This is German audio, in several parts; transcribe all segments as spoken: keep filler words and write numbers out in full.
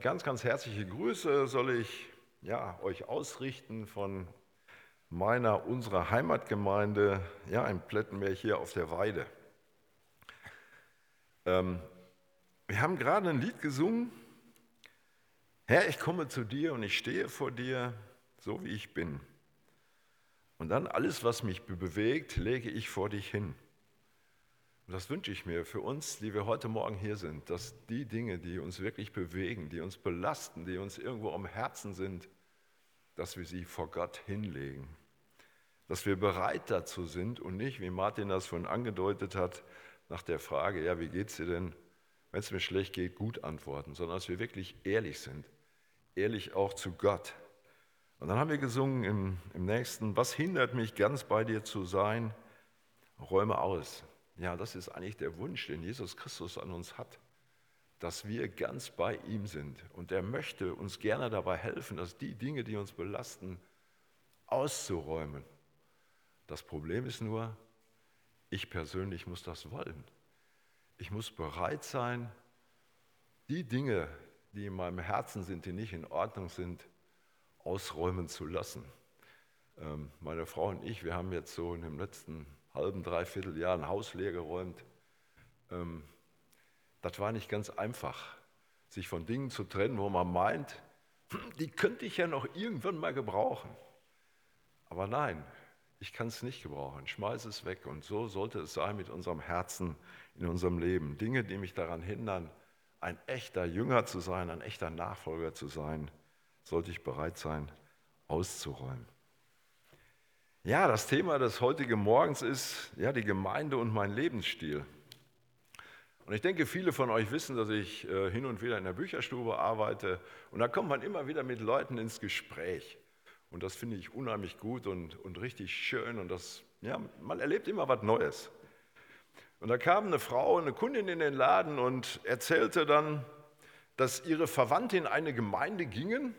Ganz, ganz herzliche Grüße soll ich ja, euch ausrichten von meiner, unserer Heimatgemeinde, ja, in Plettenberg hier auf der Weide. Ähm, wir haben gerade ein Lied gesungen. Herr, ich komme zu dir und ich stehe vor dir, so wie ich bin. Und dann alles, was mich bewegt, lege ich vor dich hin. Und das wünsche ich mir für uns, die wir heute Morgen hier sind, dass die Dinge, die uns wirklich bewegen, die uns belasten, die uns irgendwo am Herzen sind, dass wir sie vor Gott hinlegen. Dass wir bereit dazu sind und nicht, wie Martin das vorhin angedeutet hat, nach der Frage, ja, wie geht's dir denn, wenn es mir schlecht geht, gut antworten, sondern dass wir wirklich ehrlich sind, ehrlich auch zu Gott. Und dann haben wir gesungen im, im nächsten, was hindert mich, ganz bei dir zu sein? Räume aus. Ja, das ist eigentlich der Wunsch, den Jesus Christus an uns hat, dass wir ganz bei ihm sind. Und er möchte uns gerne dabei helfen, dass die Dinge, die uns belasten, auszuräumen. Das Problem ist nur, ich persönlich muss das wollen. Ich muss bereit sein, die Dinge, die in meinem Herzen sind, die nicht in Ordnung sind, ausräumen zu lassen. Ähm, meine Frau und ich, wir haben jetzt so in dem letzten halben, dreiviertel Jahr ein Haus leer geräumt. Ähm, das war nicht ganz einfach, sich von Dingen zu trennen, wo man meint, die könnte ich ja noch irgendwann mal gebrauchen. Aber nein, ich kann es nicht gebrauchen, schmeiße es weg. Und so sollte es sein mit unserem Herzen in unserem Leben. Dinge, die mich daran hindern, ein echter Jünger zu sein, ein echter Nachfolger zu sein, sollte ich bereit sein, auszuräumen. Ja, das Thema des heutigen Morgens ist ja die Gemeinde und mein Lebensstil. Und ich denke, viele von euch wissen, dass ich äh, hin und wieder in der Bücherstube arbeite. Und da kommt man immer wieder mit Leuten ins Gespräch. Und das finde ich unheimlich gut und, und richtig schön. Und das, ja, man erlebt immer was Neues. Und da kam eine Frau, eine Kundin in den Laden und erzählte dann, dass ihre Verwandte in eine Gemeinde gingen.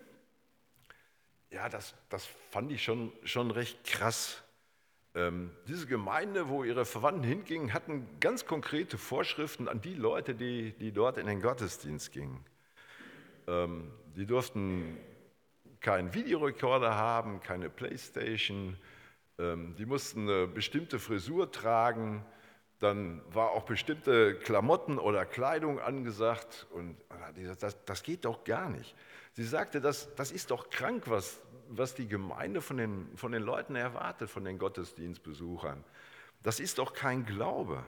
Ja, das, das fand ich schon, schon recht krass. Ähm, diese Gemeinde, wo ihre Verwandten hingingen, hatten ganz konkrete Vorschriften an die Leute, die, die dort in den Gottesdienst gingen. Ähm, die durften keinen Videorekorder haben, keine Playstation, ähm, die mussten eine bestimmte Frisur tragen, dann war auch bestimmte Klamotten oder Kleidung angesagt und das, das geht doch gar nicht. Sie sagte, das, das ist doch krank, was, was die Gemeinde von den, von den Leuten erwartet, von den Gottesdienstbesuchern. Das ist doch kein Glaube.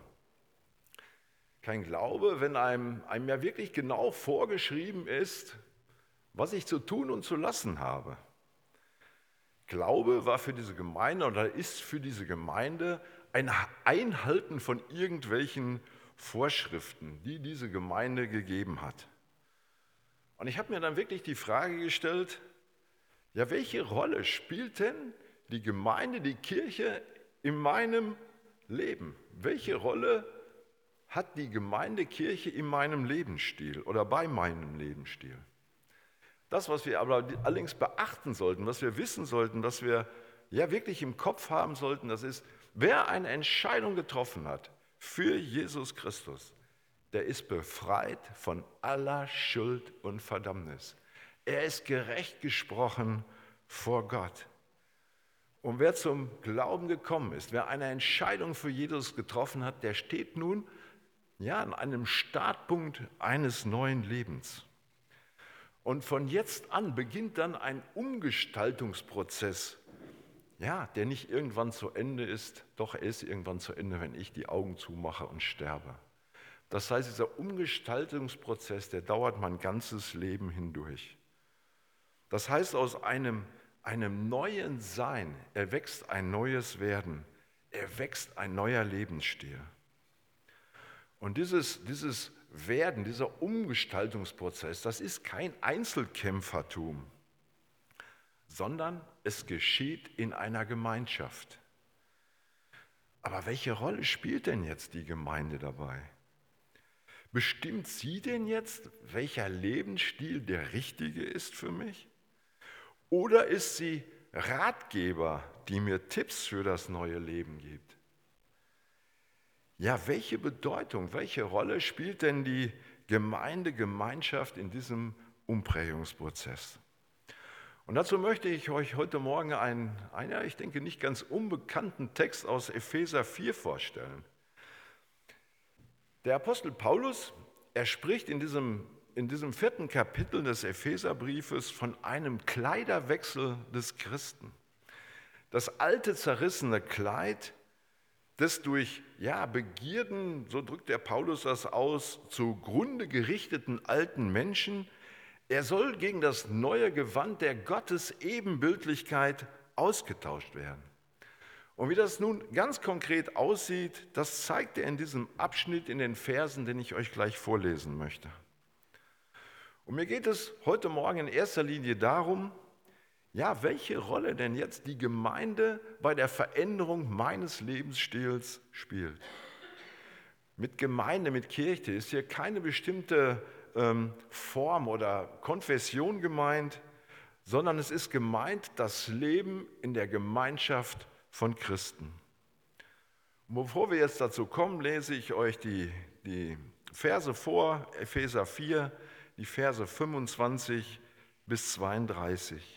Kein Glaube, wenn einem, einem ja wirklich genau vorgeschrieben ist, was ich zu tun und zu lassen habe. Glaube war für diese Gemeinde oder ist für diese Gemeinde ein Einhalten von irgendwelchen Vorschriften, die diese Gemeinde gegeben hat. Und ich habe mir dann wirklich die Frage gestellt, ja, welche Rolle spielt denn die Gemeinde, die Kirche in meinem Leben? Welche Rolle hat die Gemeindekirche in meinem Lebensstil oder bei meinem Lebensstil? Das, was wir aber allerdings beachten sollten, was wir wissen sollten, was wir ja wirklich im Kopf haben sollten, das ist, wer eine Entscheidung getroffen hat für Jesus Christus, der ist befreit von aller Schuld und Verdammnis. Er ist gerecht gesprochen vor Gott. Und wer zum Glauben gekommen ist, wer eine Entscheidung für Jesus getroffen hat, der steht nun ja, an einem Startpunkt eines neuen Lebens. Und von jetzt an beginnt dann ein Umgestaltungsprozess, ja, der nicht irgendwann zu Ende ist, doch er ist irgendwann zu Ende, wenn ich die Augen zumache und sterbe. Das heißt, dieser Umgestaltungsprozess, der dauert mein ganzes Leben hindurch. Das heißt, aus einem, einem neuen Sein erwächst ein neues Werden, erwächst ein neuer Lebensstil. Und dieses, dieses Werden, dieser Umgestaltungsprozess, das ist kein Einzelkämpfertum, sondern es geschieht in einer Gemeinschaft. Aber welche Rolle spielt denn jetzt die Gemeinde dabei? Bestimmt sie denn jetzt, welcher Lebensstil der richtige ist für mich? Oder ist sie Ratgeber, die mir Tipps für das neue Leben gibt? Ja, welche Bedeutung, welche Rolle spielt denn die Gemeindegemeinschaft in diesem Umprägungsprozess. Und dazu möchte ich euch heute Morgen einen, einen, ich denke, nicht ganz unbekannten Text aus Epheser vier vorstellen. Der Apostel Paulus, er spricht in diesem, in diesem vierten Kapitel des Epheserbriefes von einem Kleiderwechsel des Christen. Das alte, zerrissene Kleid des durch ja, Begierden, so drückt der Paulus das aus, zugrunde gerichteten alten Menschen, er soll gegen das neue Gewand der Gottesebenbildlichkeit ausgetauscht werden. Und wie das nun ganz konkret aussieht, das zeigt er in diesem Abschnitt in den Versen, den ich euch gleich vorlesen möchte. Und mir geht es heute Morgen in erster Linie darum, ja, welche Rolle denn jetzt die Gemeinde bei der Veränderung meines Lebensstils spielt. Mit Gemeinde, mit Kirche ist hier keine bestimmte ähm, Form oder Konfession gemeint, sondern es ist gemeint das Leben in der Gemeinschaft von Christen. Und bevor wir jetzt dazu kommen, lese ich euch die, die Verse vor, Epheser vier, die Verse fünfundzwanzig bis zweiunddreißig.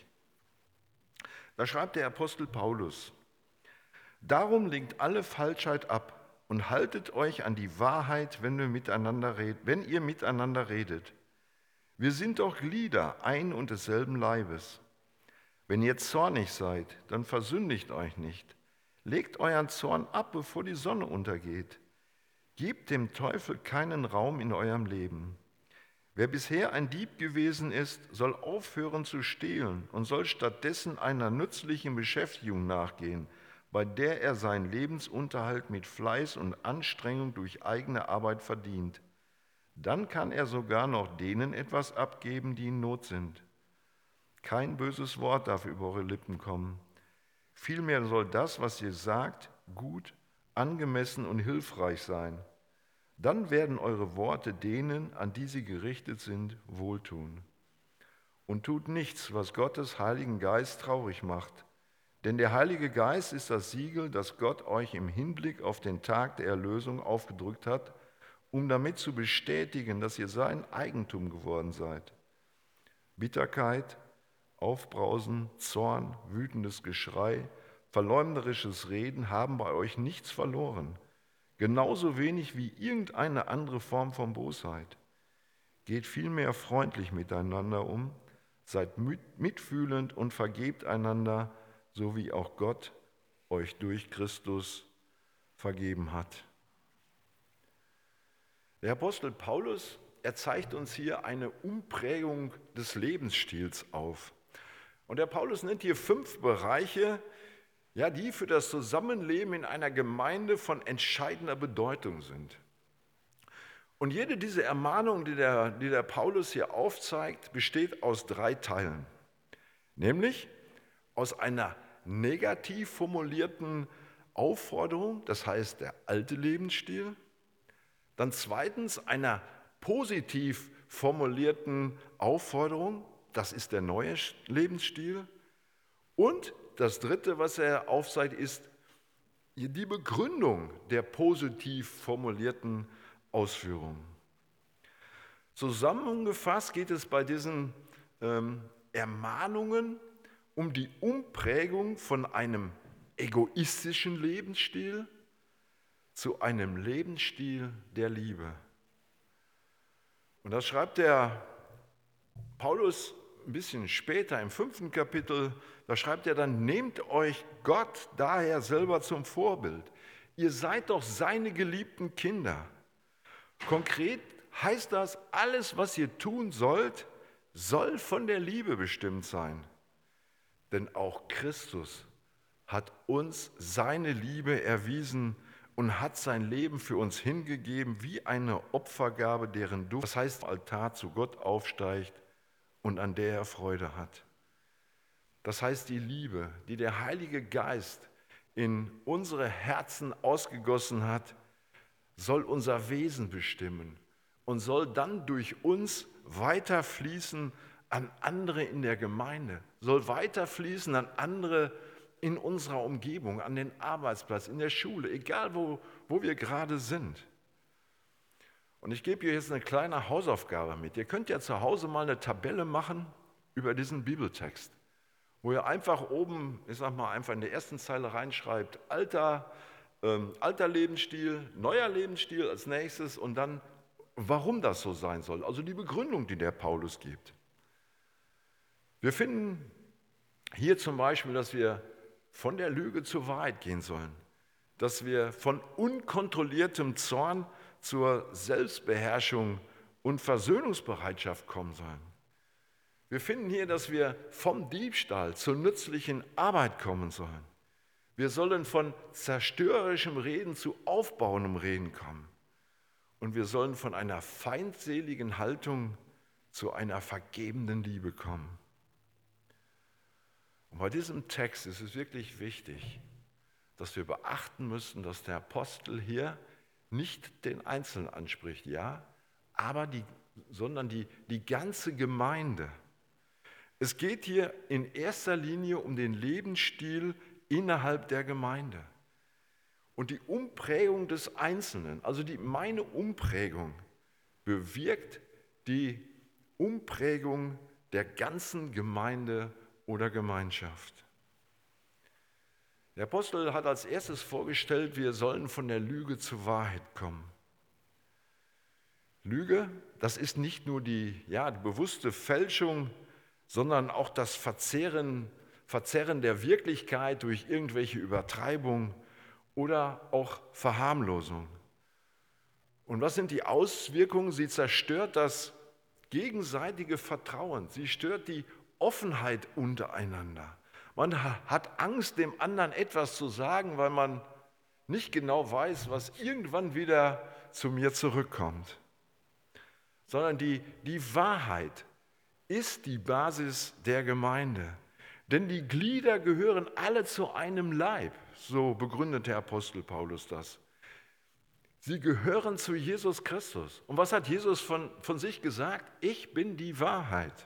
Da schreibt der Apostel Paulus: Darum legt alle Falschheit ab und haltet euch an die Wahrheit, wenn, wir miteinander red, wenn ihr miteinander redet. Wir sind doch Glieder ein und desselben Leibes. Wenn ihr zornig seid, dann versündigt euch nicht. Legt euren Zorn ab, bevor die Sonne untergeht. Gebt dem Teufel keinen Raum in eurem Leben. Wer bisher ein Dieb gewesen ist, soll aufhören zu stehlen und soll stattdessen einer nützlichen Beschäftigung nachgehen, bei der er seinen Lebensunterhalt mit Fleiß und Anstrengung durch eigene Arbeit verdient. Dann kann er sogar noch denen etwas abgeben, die in Not sind. Kein böses Wort darf über eure Lippen kommen. Vielmehr soll das, was ihr sagt, gut, angemessen und hilfreich sein. Dann werden eure Worte denen, an die sie gerichtet sind, wohltun. Und tut nichts, was Gottes Heiligen Geist traurig macht. Denn der Heilige Geist ist das Siegel, das Gott euch im Hinblick auf den Tag der Erlösung aufgedrückt hat, um damit zu bestätigen, dass ihr sein Eigentum geworden seid. Bitterkeit, Aufbrausen, Zorn, wütendes Geschrei, verleumderisches Reden haben bei euch nichts verloren. Genauso wenig wie irgendeine andere Form von Bosheit. Geht vielmehr freundlich miteinander um, seid mitfühlend und vergebt einander, so wie auch Gott euch durch Christus vergeben hat. Der Apostel Paulus, er zeigt uns hier eine Umprägung des Lebensstils auf. Und der Paulus nennt hier fünf Bereiche, ja, die für das Zusammenleben in einer Gemeinde von entscheidender Bedeutung sind. Und jede dieser Ermahnungen, die der, die der Paulus hier aufzeigt, besteht aus drei Teilen. Nämlich aus einer negativ formulierten Aufforderung, das heißt der alte Lebensstil. Dann zweitens einer positiv formulierten Aufforderung, das ist der neue Lebensstil. Und das Dritte, was er aufzeigt, ist die Begründung der positiv formulierten Ausführungen. Zusammengefasst geht es bei diesen ähm, Ermahnungen um die Umprägung von einem egoistischen Lebensstil zu einem Lebensstil der Liebe. Und das schreibt der Paulus ein bisschen später im fünften Kapitel, da schreibt er dann: Nehmt euch Gott daher selber zum Vorbild. Ihr seid doch seine geliebten Kinder. Konkret heißt das, alles, was ihr tun sollt, soll von der Liebe bestimmt sein. Denn auch Christus hat uns seine Liebe erwiesen und hat sein Leben für uns hingegeben wie eine Opfergabe, deren Duft, das heißt, Altar zu Gott aufsteigt und an der er Freude hat. Das heißt, die Liebe, die der Heilige Geist in unsere Herzen ausgegossen hat, soll unser Wesen bestimmen und soll dann durch uns weiterfließen an andere in der Gemeinde, soll weiterfließen an andere in unserer Umgebung, an den Arbeitsplatz, in der Schule, egal wo, wo wir gerade sind. Und ich gebe dir jetzt eine kleine Hausaufgabe mit. Ihr könnt ja zu Hause mal eine Tabelle machen über diesen Bibeltext, wo ihr einfach oben, ich sag mal, einfach in der ersten Zeile reinschreibt, alter, ähm, alter Lebensstil, neuer Lebensstil als nächstes und dann, warum das so sein soll. Also die Begründung, die der Paulus gibt. Wir finden hier zum Beispiel, dass wir von der Lüge zur Wahrheit gehen sollen, dass wir von unkontrolliertem Zorn zur Selbstbeherrschung und Versöhnungsbereitschaft kommen sollen. Wir finden hier, dass wir vom Diebstahl zur nützlichen Arbeit kommen sollen. Wir sollen von zerstörerischem Reden zu aufbauendem Reden kommen. Und wir sollen von einer feindseligen Haltung zu einer vergebenden Liebe kommen. Und bei diesem Text ist es wirklich wichtig, dass wir beachten müssen, dass der Apostel hier nicht den Einzelnen anspricht, ja, aber die, sondern die, die ganze Gemeinde. Es geht hier in erster Linie um den Lebensstil innerhalb der Gemeinde und die Umprägung des Einzelnen. Also die, meine Umprägung bewirkt die Umprägung der ganzen Gemeinde oder Gemeinschaft. Der Apostel hat als erstes vorgestellt, wir sollen von der Lüge zur Wahrheit kommen. Lüge, das ist nicht nur die, ja, die bewusste Fälschung, sondern auch das Verzerren, Verzerren der Wirklichkeit durch irgendwelche Übertreibung oder auch Verharmlosung. Und was sind die Auswirkungen? Sie zerstört das gegenseitige Vertrauen, sie stört die Offenheit untereinander. Man hat Angst, dem anderen etwas zu sagen, weil man nicht genau weiß, was irgendwann wieder zu mir zurückkommt. Sondern die, die Wahrheit ist die Basis der Gemeinde. Denn die Glieder gehören alle zu einem Leib, so begründet der Apostel Paulus das. Sie gehören zu Jesus Christus. Und was hat Jesus von, von sich gesagt? Ich bin die Wahrheit.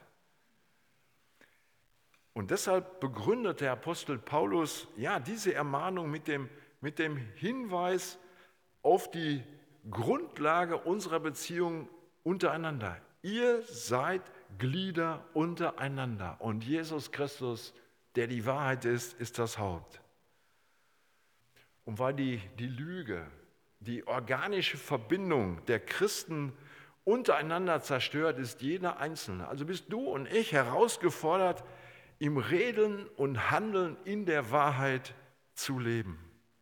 Und deshalb begründet der Apostel Paulus ja, diese Ermahnung mit dem, mit dem Hinweis auf die Grundlage unserer Beziehung untereinander. Ihr seid Glieder untereinander und Jesus Christus, der die Wahrheit ist, ist das Haupt. Und weil die, die Lüge, die organische Verbindung der Christen untereinander zerstört, ist jeder Einzelne. Also bist du und ich herausgefordert, im Reden und Handeln in der Wahrheit zu leben.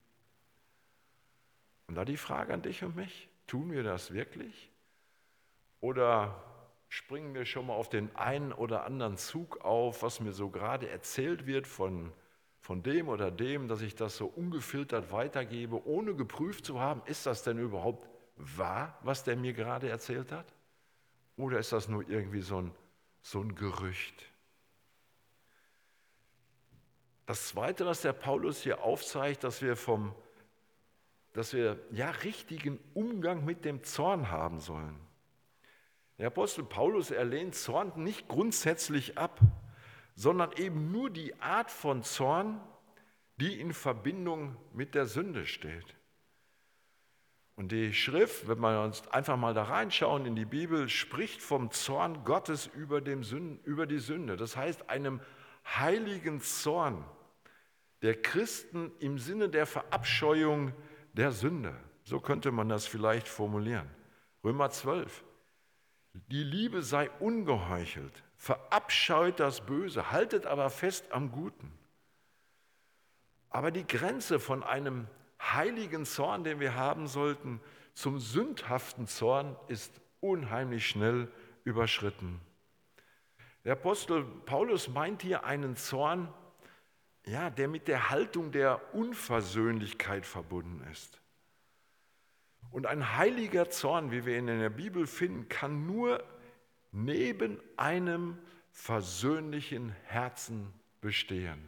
Und da die Frage an dich und mich, tun wir das wirklich? Oder springen wir schon mal auf den einen oder anderen Zug auf, was mir so gerade erzählt wird von, von dem oder dem, dass ich das so ungefiltert weitergebe, ohne geprüft zu haben, ist das denn überhaupt wahr, was der mir gerade erzählt hat? Oder ist das nur irgendwie so ein, so ein Gerücht? Das Zweite, was der Paulus hier aufzeigt, dass wir, vom, dass wir ja, richtigen Umgang mit dem Zorn haben sollen. Der Apostel Paulus, er lehnt Zorn nicht grundsätzlich ab, sondern eben nur die Art von Zorn, die in Verbindung mit der Sünde steht. Und die Schrift, wenn wir uns einfach mal da reinschauen in die Bibel, spricht vom Zorn Gottes über, dem Sünden, über die Sünde. Das heißt, einem heiligen Zorn der Christen im Sinne der Verabscheuung der Sünde. So könnte man das vielleicht formulieren. Römer zwölf. Die Liebe sei ungeheuchelt, verabscheut das Böse, haltet aber fest am Guten. Aber die Grenze von einem heiligen Zorn, den wir haben sollten, zum sündhaften Zorn ist unheimlich schnell überschritten. Der Apostel Paulus meint hier einen Zorn, ja, der mit der Haltung der Unversöhnlichkeit verbunden ist. Und ein heiliger Zorn, wie wir ihn in der Bibel finden, kann nur neben einem versöhnlichen Herzen bestehen.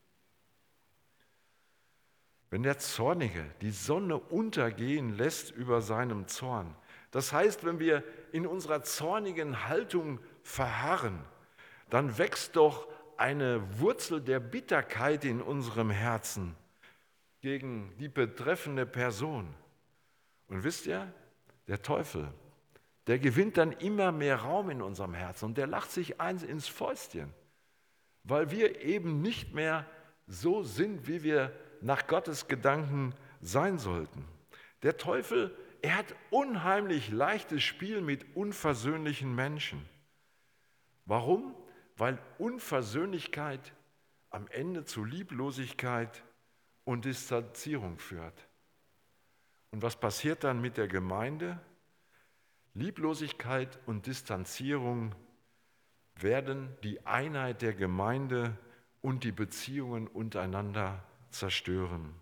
Wenn der Zornige die Sonne untergehen lässt über seinem Zorn, das heißt, wenn wir in unserer zornigen Haltung verharren, dann wächst doch eine Wurzel der Bitterkeit in unserem Herzen gegen die betreffende Person. Und wisst ihr, der Teufel, der gewinnt dann immer mehr Raum in unserem Herzen und der lacht sich eins ins Fäustchen, weil wir eben nicht mehr so sind, wie wir nach Gottes Gedanken sein sollten. Der Teufel, er hat unheimlich leichtes Spiel mit unversöhnlichen Menschen. Warum? Weil Unversöhnlichkeit am Ende zu Lieblosigkeit und Distanzierung führt. Und was passiert dann mit der Gemeinde? Lieblosigkeit und Distanzierung werden die Einheit der Gemeinde und die Beziehungen untereinander zerstören.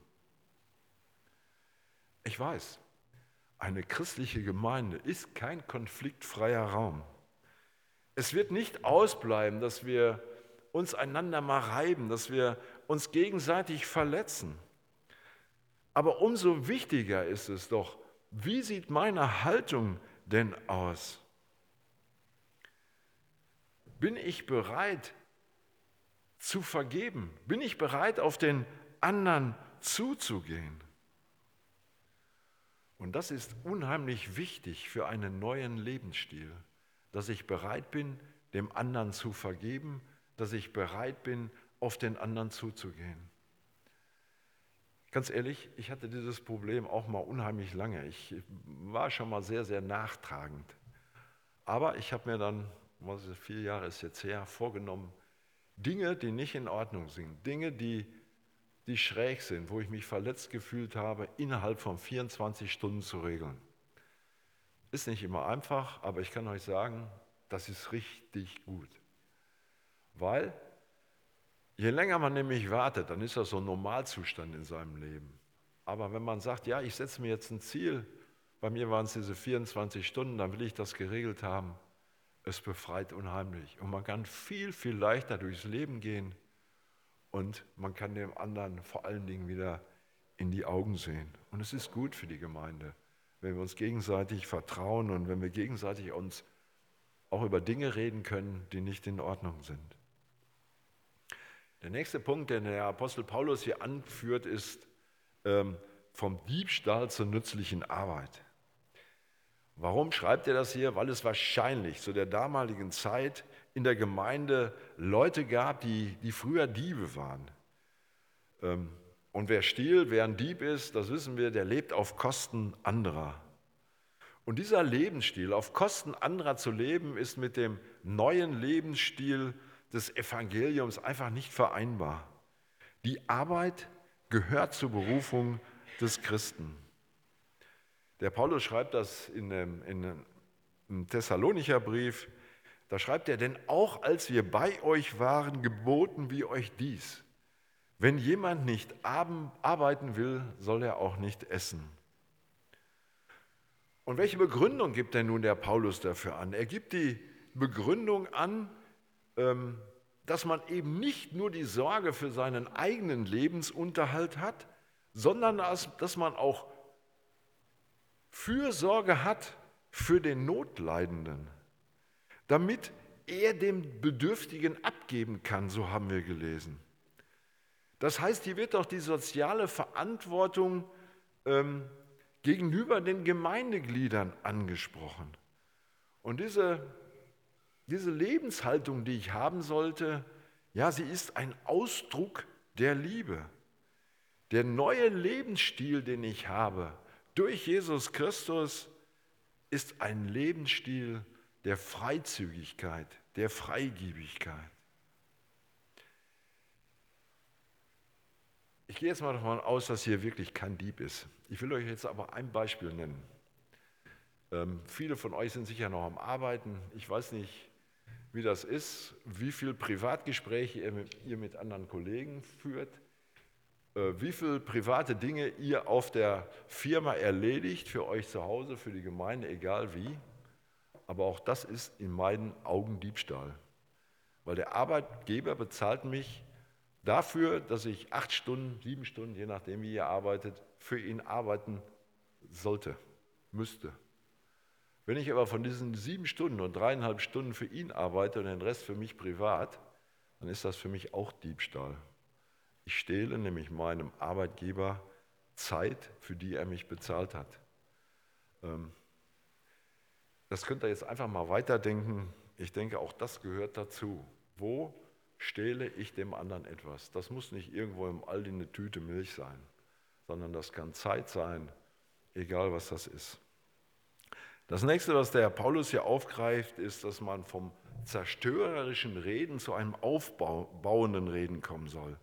Ich weiß, eine christliche Gemeinde ist kein konfliktfreier Raum. Es wird nicht ausbleiben, dass wir uns einander mal reiben, dass wir uns gegenseitig verletzen. Aber umso wichtiger ist es doch, wie sieht meine Haltung denn aus? Bin ich bereit zu vergeben? Bin ich bereit, auf den anderen zuzugehen? Und das ist unheimlich wichtig für einen neuen Lebensstil, dass ich bereit bin, dem anderen zu vergeben, dass ich bereit bin, auf den anderen zuzugehen. Ganz ehrlich, ich hatte dieses Problem auch mal unheimlich lange. Ich war schon mal sehr, sehr nachtragend. Aber ich habe mir dann, was ist, vier Jahre ist jetzt her, vorgenommen, Dinge, die nicht in Ordnung sind, Dinge, die, die schräg sind, wo ich mich verletzt gefühlt habe, innerhalb von vierundzwanzig Stunden zu regeln. Ist nicht immer einfach, aber ich kann euch sagen, das ist richtig gut. Weil je länger man nämlich wartet, dann ist das so ein Normalzustand in seinem Leben. Aber wenn man sagt, ja, ich setze mir jetzt ein Ziel, bei mir waren es diese vierundzwanzig Stunden, dann will ich das geregelt haben, es befreit unheimlich. Und man kann viel, viel leichter durchs Leben gehen und man kann dem anderen vor allen Dingen wieder in die Augen sehen. Und es ist gut für die Gemeinde, wenn wir uns gegenseitig vertrauen und wenn wir gegenseitig uns auch über Dinge reden können, die nicht in Ordnung sind. Der nächste Punkt, den der Apostel Paulus hier anführt, ist ähm, vom Diebstahl zur nützlichen Arbeit. Warum schreibt er das hier? Weil es wahrscheinlich zu der damaligen Zeit in der Gemeinde Leute gab, die, die früher Diebe waren. Ähm, und wer stiehlt, wer ein Dieb ist, das wissen wir, der lebt auf Kosten anderer. Und dieser Lebensstil, auf Kosten anderer zu leben, ist mit dem neuen Lebensstil des Evangeliums einfach nicht vereinbar. Die Arbeit gehört zur Berufung des Christen. Der Paulus schreibt das in dem, in dem Thessalonicher Brief, da schreibt er, denn auch als wir bei euch waren, geboten wir euch dies. Wenn jemand nicht arbeiten will, soll er auch nicht essen. Und welche Begründung gibt denn nun der Paulus dafür an? Er gibt die Begründung an, dass man eben nicht nur die Sorge für seinen eigenen Lebensunterhalt hat, sondern dass man auch Fürsorge hat für den Notleidenden, damit er dem Bedürftigen abgeben kann, so haben wir gelesen. Das heißt, hier wird auch die soziale Verantwortung ähm, gegenüber den Gemeindegliedern angesprochen. Und diese, diese Lebenshaltung, die ich haben sollte, ja, sie ist ein Ausdruck der Liebe. Der neue Lebensstil, den ich habe, durch Jesus Christus, ist ein Lebensstil der Freizügigkeit, der Freigebigkeit. Ich gehe jetzt mal davon aus, dass hier wirklich kein Dieb ist. Ich will euch jetzt aber ein Beispiel nennen. Ähm, viele von euch sind sicher noch am Arbeiten. Ich weiß nicht, wie das ist, wie viele Privatgespräche ihr mit, ihr mit anderen Kollegen führt, äh, wie viele private Dinge ihr auf der Firma erledigt, für euch zu Hause, für die Gemeinde, egal wie. Aber auch das ist in meinen Augen Diebstahl. Weil der Arbeitgeber bezahlt mich dafür, dass ich acht Stunden, sieben Stunden, je nachdem wie ihr arbeitet, für ihn arbeiten sollte, müsste. Wenn ich aber von diesen sieben Stunden und dreieinhalb Stunden für ihn arbeite und den Rest für mich privat, dann ist das für mich auch Diebstahl. Ich stehle nämlich meinem Arbeitgeber Zeit, für die er mich bezahlt hat. Ähm, das könnt ihr jetzt einfach mal weiterdenken. Ich denke, auch das gehört dazu. Wo stehle ich dem anderen etwas? Das muss nicht irgendwo im Aldi eine Tüte Milch sein, sondern das kann Zeit sein, egal was das ist. Das nächste, was der Paulus hier aufgreift, ist, dass man vom zerstörerischen Reden zu einem aufbauenden Reden kommen soll.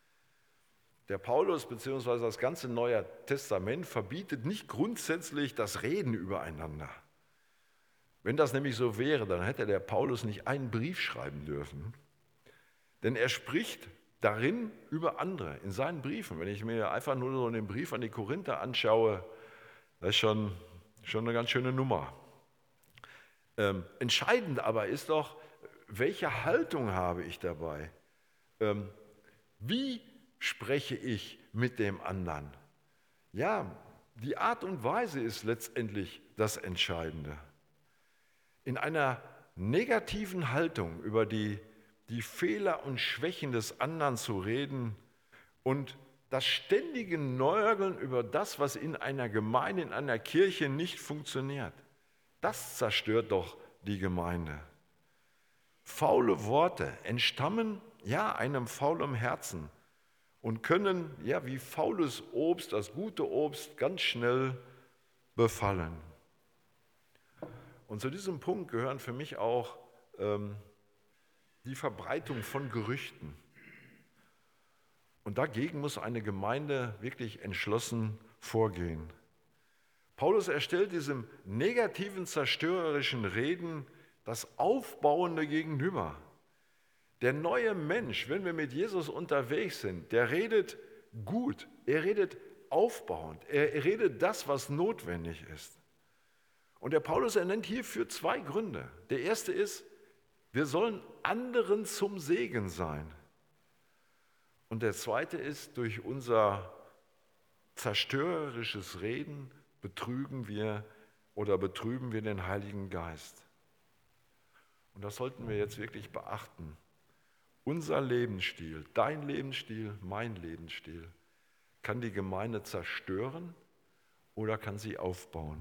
Der Paulus bzw. das ganze Neue Testament verbietet nicht grundsätzlich das Reden übereinander. Wenn das nämlich so wäre, dann hätte der Paulus nicht einen Brief schreiben dürfen. Denn er spricht darin über andere, in seinen Briefen. Wenn ich mir einfach nur so den Brief an die Korinther anschaue, das ist schon, schon eine ganz schöne Nummer. Ähm, entscheidend aber ist doch, welche Haltung habe ich dabei? Ähm, wie spreche ich mit dem anderen? Ja, die Art und Weise ist letztendlich das Entscheidende. In einer negativen Haltung über die, die Fehler und Schwächen des anderen zu reden und das ständige Nörgeln über das, was in einer Gemeinde, in einer Kirche nicht funktioniert, das zerstört doch die Gemeinde. Faule Worte entstammen ja einem faulen Herzen und können ja wie faules Obst, das gute Obst, ganz schnell befallen. Und zu diesem Punkt gehören für mich auch ähm, die Verbreitung von Gerüchten. Und dagegen muss eine Gemeinde wirklich entschlossen vorgehen. Paulus erstellt diesem negativen, zerstörerischen Reden das Aufbauende gegenüber. Der neue Mensch, wenn wir mit Jesus unterwegs sind, der redet gut, er redet aufbauend, er redet das, was notwendig ist. Und der Paulus, er nennt hierfür zwei Gründe. Der erste ist, wir sollen anderen zum Segen sein. Und der zweite ist, durch unser zerstörerisches Reden betrügen wir oder betrüben wir den Heiligen Geist. Und das sollten wir jetzt wirklich beachten. Unser Lebensstil, dein Lebensstil, mein Lebensstil, kann die Gemeinde zerstören oder kann sie aufbauen.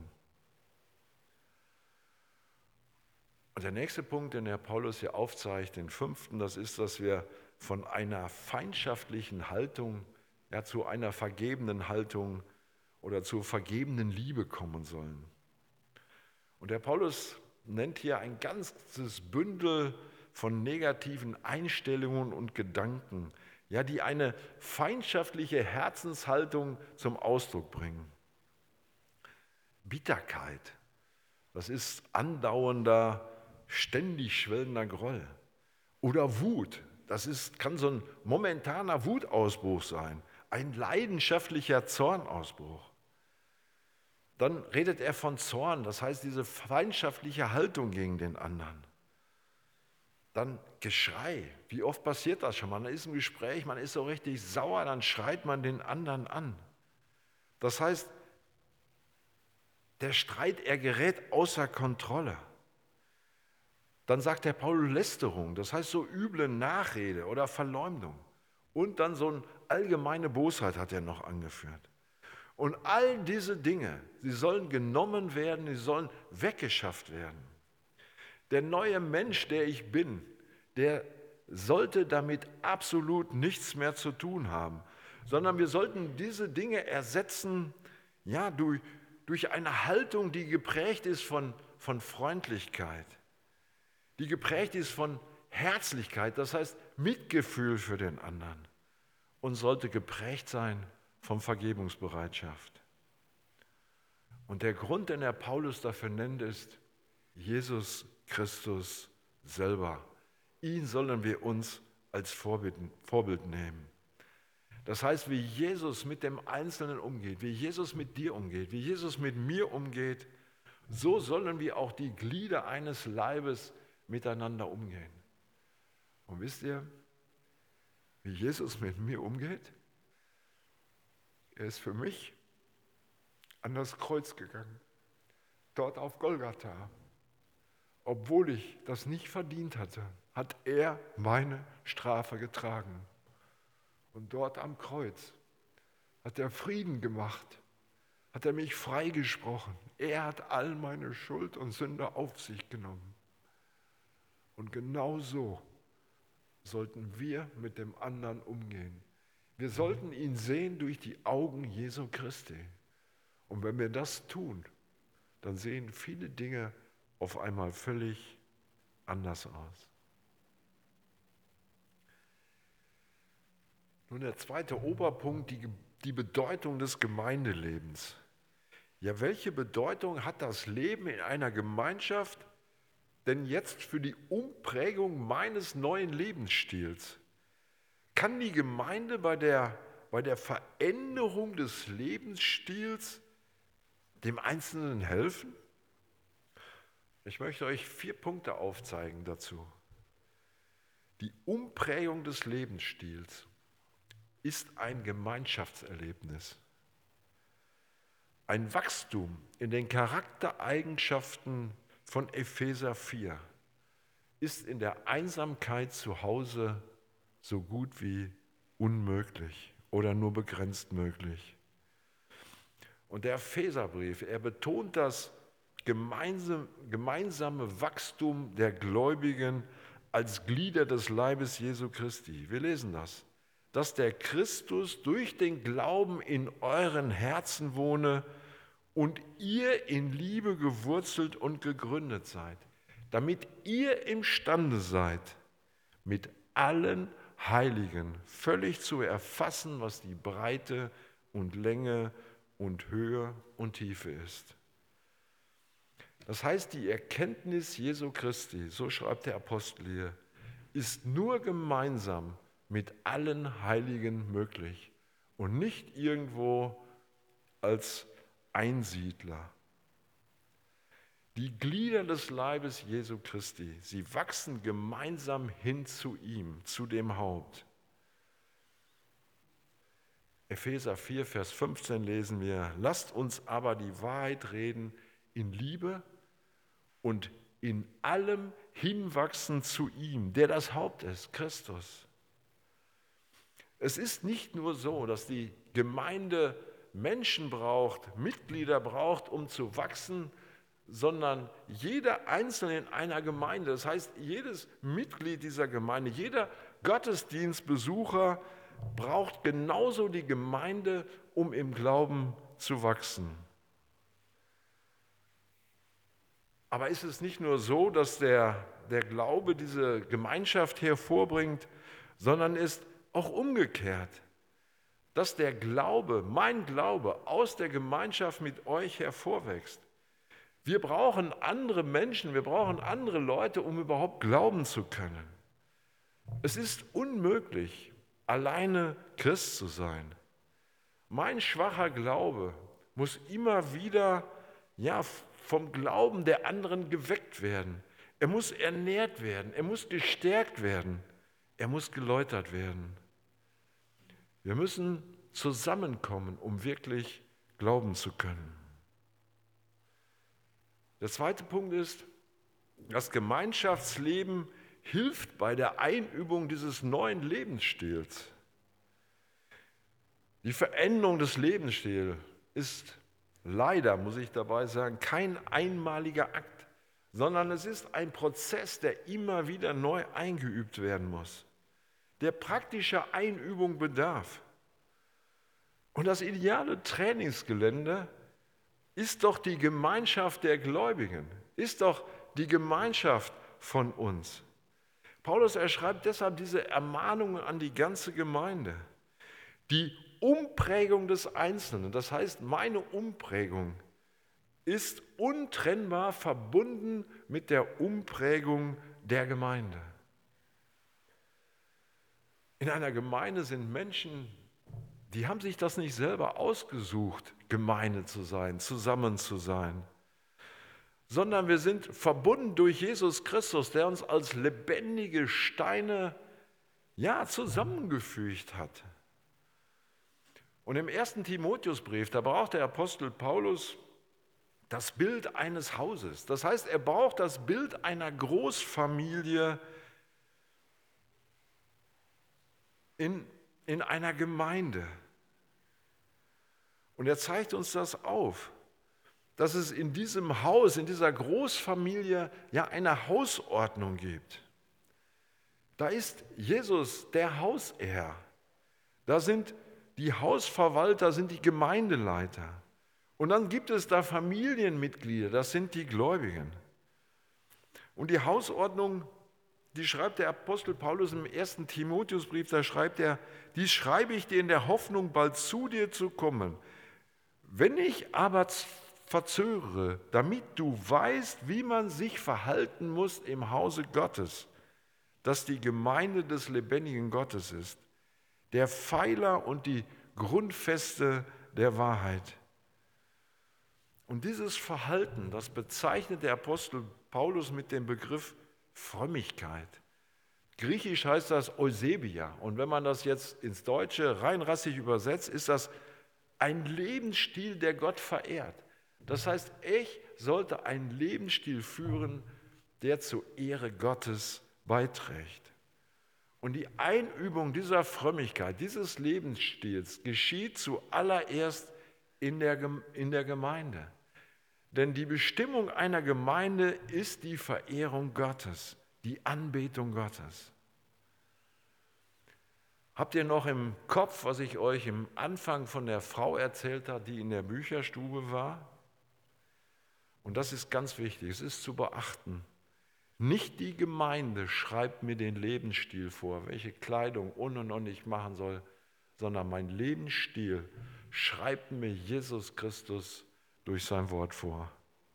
Und der nächste Punkt, den Herr Paulus hier aufzeigt, den fünften, das ist, dass wir von einer feindschaftlichen Haltung ja, zu einer vergebenen Haltung oder zur vergebenen Liebe kommen sollen. Und der Paulus nennt hier ein ganzes Bündel von negativen Einstellungen und Gedanken, ja, die eine feindschaftliche Herzenshaltung zum Ausdruck bringen. Bitterkeit, das ist andauernder, ständig schwellender Groll. Oder Wut, das ist, kann so ein momentaner Wutausbruch sein, ein leidenschaftlicher Zornausbruch. Dann redet er von Zorn, das heißt diese feindschaftliche Haltung gegen den anderen. Dann Geschrei, wie oft passiert das schon? Man ist im Gespräch, man ist so richtig sauer, dann schreit man den anderen an. Das heißt, der Streit, er gerät außer Kontrolle. Dann sagt der Paulus Lästerung, das heißt so üble Nachrede oder Verleumdung. Und dann so eine allgemeine Bosheit hat er noch angeführt. Und all diese Dinge, sie sollen genommen werden, sie sollen weggeschafft werden. Der neue Mensch, der ich bin, der sollte damit absolut nichts mehr zu tun haben, sondern wir sollten diese Dinge ersetzen, ja, durch, durch eine Haltung, die geprägt ist von, von Freundlichkeit, die geprägt ist von Herzlichkeit, das heißt Mitgefühl für den anderen und sollte geprägt sein von Vergebungsbereitschaft. Und der Grund, den der Paulus dafür nennt, ist Jesus Christus selber. Ihn sollen wir uns als Vorbild, Vorbild nehmen. Das heißt, wie Jesus mit dem Einzelnen umgeht, wie Jesus mit dir umgeht, wie Jesus mit mir umgeht, so sollen wir auch die Glieder eines Leibes miteinander umgehen. Und wisst ihr, wie Jesus mit mir umgeht? Er ist für mich an das Kreuz gegangen, dort auf Golgatha. Obwohl ich das nicht verdient hatte, hat er meine Strafe getragen. Und dort am Kreuz hat er Frieden gemacht hat er mich freigesprochen. Er hat all meine Schuld und Sünde auf sich genommen. Und genau so sollten wir mit dem anderen umgehen. Wir sollten ihn sehen durch die Augen Jesu Christi. Und wenn wir das tun, dann sehen viele Dinge auf einmal völlig anders aus. Nun der zweite Oberpunkt, die, die Bedeutung des Gemeindelebens. Ja, welche Bedeutung hat das Leben in einer Gemeinschaft denn jetzt für die Umprägung meines neuen Lebensstils? Kann die Gemeinde bei der, bei der Veränderung des Lebensstils dem Einzelnen helfen? Ich möchte euch vier Punkte aufzeigen dazu. Die Umprägung des Lebensstils ist ein Gemeinschaftserlebnis. Ein Wachstum in den Charaktereigenschaften von Epheser vier ist in der Einsamkeit zu Hause so gut wie unmöglich oder nur begrenzt möglich. Und der Epheserbrief, er betont das gemeinsame, gemeinsame Wachstum der Gläubigen als Glieder des Leibes Jesu Christi. Wir lesen das. Dass der Christus durch den Glauben in euren Herzen wohne und ihr in Liebe gewurzelt und gegründet seid, damit ihr imstande seid, mit allen Heiligen völlig zu erfassen, was die Breite und Länge und Höhe und Tiefe ist. Das heißt, die Erkenntnis Jesu Christi, so schreibt der Apostel hier, ist nur gemeinsam mit allen Heiligen möglich und nicht irgendwo als Einsiedler. Die Glieder des Leibes Jesu Christi, sie wachsen gemeinsam hin zu ihm, zu dem Haupt. Epheser vier, Vers fünfzehn lesen wir, lasst uns aber die Wahrheit reden in Liebe und in allem hinwachsen zu ihm, der das Haupt ist, Christus. Es ist nicht nur so, dass die Gemeinde Menschen braucht, Mitglieder braucht, um zu wachsen, sondern jeder Einzelne in einer Gemeinde, das heißt jedes Mitglied dieser Gemeinde, jeder Gottesdienstbesucher braucht genauso die Gemeinde, um im Glauben zu wachsen. Aber ist es nicht nur so, dass der, der Glaube diese Gemeinschaft hervorbringt, sondern ist auch umgekehrt, dass der Glaube, mein Glaube, aus der Gemeinschaft mit euch hervorwächst. Wir brauchen andere Menschen, wir brauchen andere Leute, um überhaupt glauben zu können. Es ist unmöglich, alleine Christ zu sein. Mein schwacher Glaube muss immer wieder ja, vom Glauben der anderen geweckt werden. Er muss ernährt werden, er muss gestärkt werden, er muss geläutert werden. Wir müssen zusammenkommen, um wirklich glauben zu können. Der zweite Punkt ist, das Gemeinschaftsleben hilft bei der Einübung dieses neuen Lebensstils. Die Veränderung des Lebensstils ist leider, muss ich dabei sagen, kein einmaliger Akt, sondern es ist ein Prozess, der immer wieder neu eingeübt werden muss, der praktischer Einübung bedarf. Und das ideale Trainingsgelände ist doch die Gemeinschaft der Gläubigen, ist doch die Gemeinschaft von uns. Paulus, er schreibt deshalb diese Ermahnungen an die ganze Gemeinde. Die Umprägung des Einzelnen, das heißt meine Umprägung, ist untrennbar verbunden mit der Umprägung der Gemeinde. In einer Gemeinde sind Menschen, die haben sich das nicht selber ausgesucht, Gemeinde zu sein, zusammen zu sein, sondern wir sind verbunden durch Jesus Christus, der uns als lebendige Steine ja, zusammengefügt hat. Und im ersten Timotheusbrief, da braucht der Apostel Paulus das Bild eines Hauses. Das heißt, er braucht das Bild einer Großfamilie in, in einer Gemeinde. Und er zeigt uns das auf, dass es in diesem Haus, in dieser Großfamilie ja eine Hausordnung gibt. Da ist Jesus der Hausherr. Da sind die Hausverwalter, sind die Gemeindeleiter. Und dann gibt es da Familienmitglieder, das sind die Gläubigen. Und die Hausordnung, die schreibt der Apostel Paulus im ersten Timotheusbrief, da schreibt er, dies schreibe ich dir in der Hoffnung, bald zu dir zu kommen. Wenn ich aber verzögere, damit du weißt, wie man sich verhalten muss im Hause Gottes, das die Gemeinde des lebendigen Gottes ist, der Pfeiler und die Grundfeste der Wahrheit. Und dieses Verhalten, das bezeichnet der Apostel Paulus mit dem Begriff Frömmigkeit. Griechisch heißt das Eusebia. Und wenn man das jetzt ins Deutsche reinrassig übersetzt, ist das ein Lebensstil, der Gott verehrt. Das heißt, ich sollte einen Lebensstil führen, der zur Ehre Gottes beiträgt. Und die Einübung dieser Frömmigkeit, dieses Lebensstils geschieht zuallererst in der, in der Gemeinde. Denn die Bestimmung einer Gemeinde ist die Verehrung Gottes, die Anbetung Gottes. Habt ihr noch im Kopf, was ich euch im Anfang von der Frau erzählt habe, die in der Bücherstube war? Und das ist ganz wichtig, es ist zu beachten. Nicht die Gemeinde schreibt mir den Lebensstil vor, welche Kleidung und und und ich machen soll, sondern mein Lebensstil schreibt mir Jesus Christus durch sein Wort vor.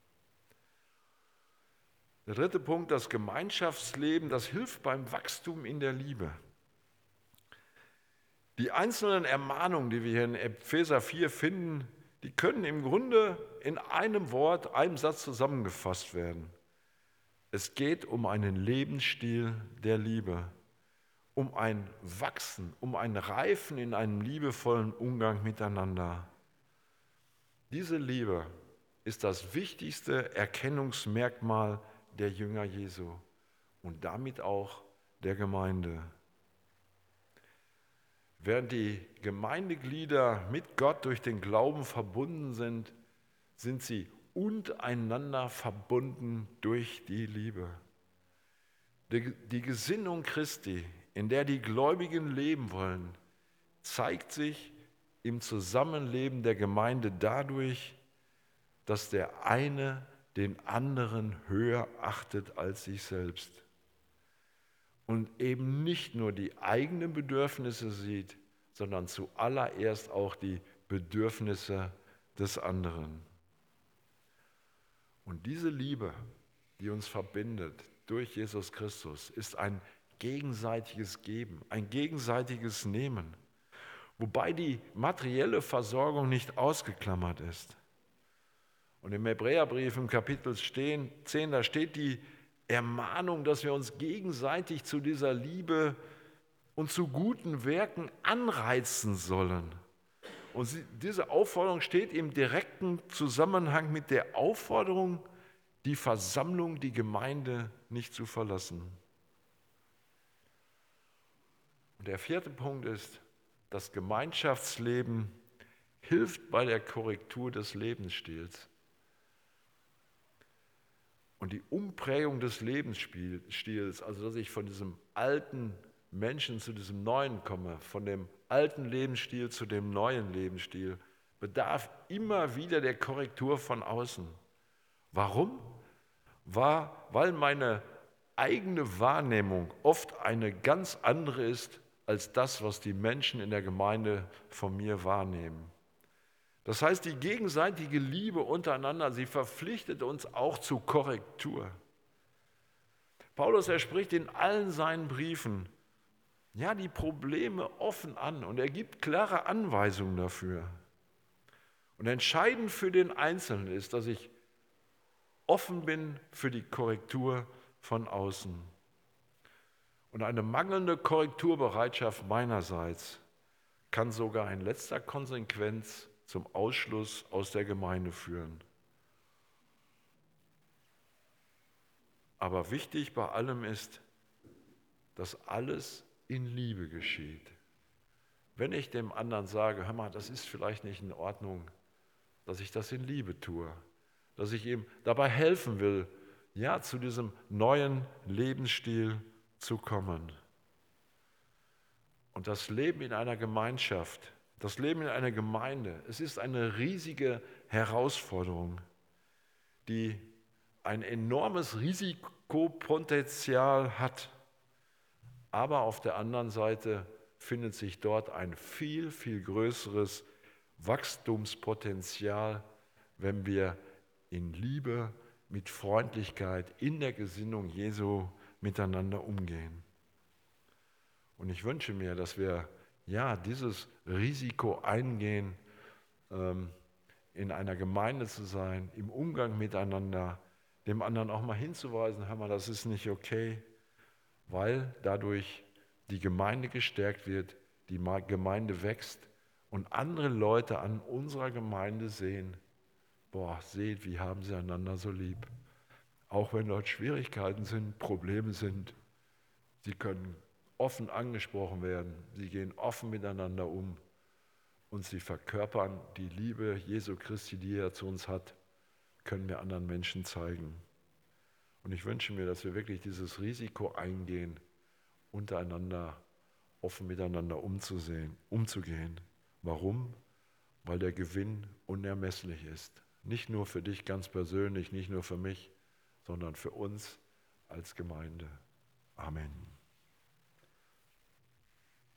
Der dritte Punkt, das Gemeinschaftsleben, das hilft beim Wachstum in der Liebe. Die einzelnen Ermahnungen, die wir hier in Epheser vier finden, die können im Grunde in einem Wort, einem Satz zusammengefasst werden. Es geht um einen Lebensstil der Liebe, um ein Wachsen, um ein Reifen in einem liebevollen Umgang miteinander. Diese Liebe ist das wichtigste Erkennungsmerkmal der Jünger Jesu und damit auch der Gemeinde. Während die Gemeindeglieder mit Gott durch den Glauben verbunden sind, sind sie untereinander verbunden durch die Liebe. Die, die Gesinnung Christi, in der die Gläubigen leben wollen, zeigt sich im Zusammenleben der Gemeinde dadurch, dass der eine den anderen höher achtet als sich selbst und eben nicht nur die eigenen Bedürfnisse sieht, sondern zuallererst auch die Bedürfnisse des anderen. Und diese Liebe, die uns verbindet durch Jesus Christus, ist ein gegenseitiges Geben, ein gegenseitiges Nehmen, wobei die materielle Versorgung nicht ausgeklammert ist. Und im Hebräerbrief im Kapitel zehn, da steht die Ermahnung, dass wir uns gegenseitig zu dieser Liebe und zu guten Werken anreizen sollen. Und diese Aufforderung steht im direkten Zusammenhang mit der Aufforderung, die Versammlung, die Gemeinde nicht zu verlassen. Und der vierte Punkt ist, das Gemeinschaftsleben hilft bei der Korrektur des Lebensstils. Und die Umprägung des Lebensstils, also dass ich von diesem alten Menschen zu diesem neuen komme, von dem alten Lebensstil zu dem neuen Lebensstil, bedarf immer wieder der Korrektur von außen. Warum? War, weil meine eigene Wahrnehmung oft eine ganz andere ist als das, was die Menschen in der Gemeinde von mir wahrnehmen. Das heißt, die gegenseitige Liebe untereinander, sie verpflichtet uns auch zur Korrektur. Paulus, er spricht in allen seinen Briefen, ja, die Probleme offen an und er gibt klare Anweisungen dafür. Und entscheidend für den Einzelnen ist, dass ich offen bin für die Korrektur von außen. Und eine mangelnde Korrekturbereitschaft meinerseits kann sogar in letzter Konsequenz zum Ausschluss aus der Gemeinde führen. Aber wichtig bei allem ist, dass alles in Liebe geschieht. wenn ich dem anderen sage, hör mal, das ist vielleicht nicht in Ordnung, dass ich das in Liebe tue, dass ich ihm dabei helfen will, ja, zu diesem neuen Lebensstil zu kommen. Und das Leben in einer Gemeinschaft, das Leben in einer Gemeinde, es ist eine riesige Herausforderung, die ein enormes Risikopotenzial hat. Aber auf der anderen Seite findet sich dort ein viel, viel größeres Wachstumspotenzial, wenn wir in Liebe, mit Freundlichkeit, in der Gesinnung Jesu miteinander umgehen. Und ich wünsche mir, dass wir ja dieses Risiko eingehen, ähm, in einer Gemeinde zu sein, im Umgang miteinander, dem anderen auch mal hinzuweisen, hör mal, das ist nicht okay, weil dadurch die Gemeinde gestärkt wird, die Gemeinde wächst und andere Leute an unserer Gemeinde sehen, boah, seht, wie haben sie einander so lieb. Auch wenn dort Schwierigkeiten sind, Probleme sind, sie können offen angesprochen werden, sie gehen offen miteinander um und sie verkörpern die Liebe Jesu Christi, die er zu uns hat, können wir anderen Menschen zeigen. Und ich wünsche mir, dass wir wirklich dieses Risiko eingehen, untereinander offen miteinander umzusehen, umzugehen. Warum? Weil der Gewinn unermesslich ist. Nicht nur für dich ganz persönlich, nicht nur für mich, sondern für uns als Gemeinde. Amen.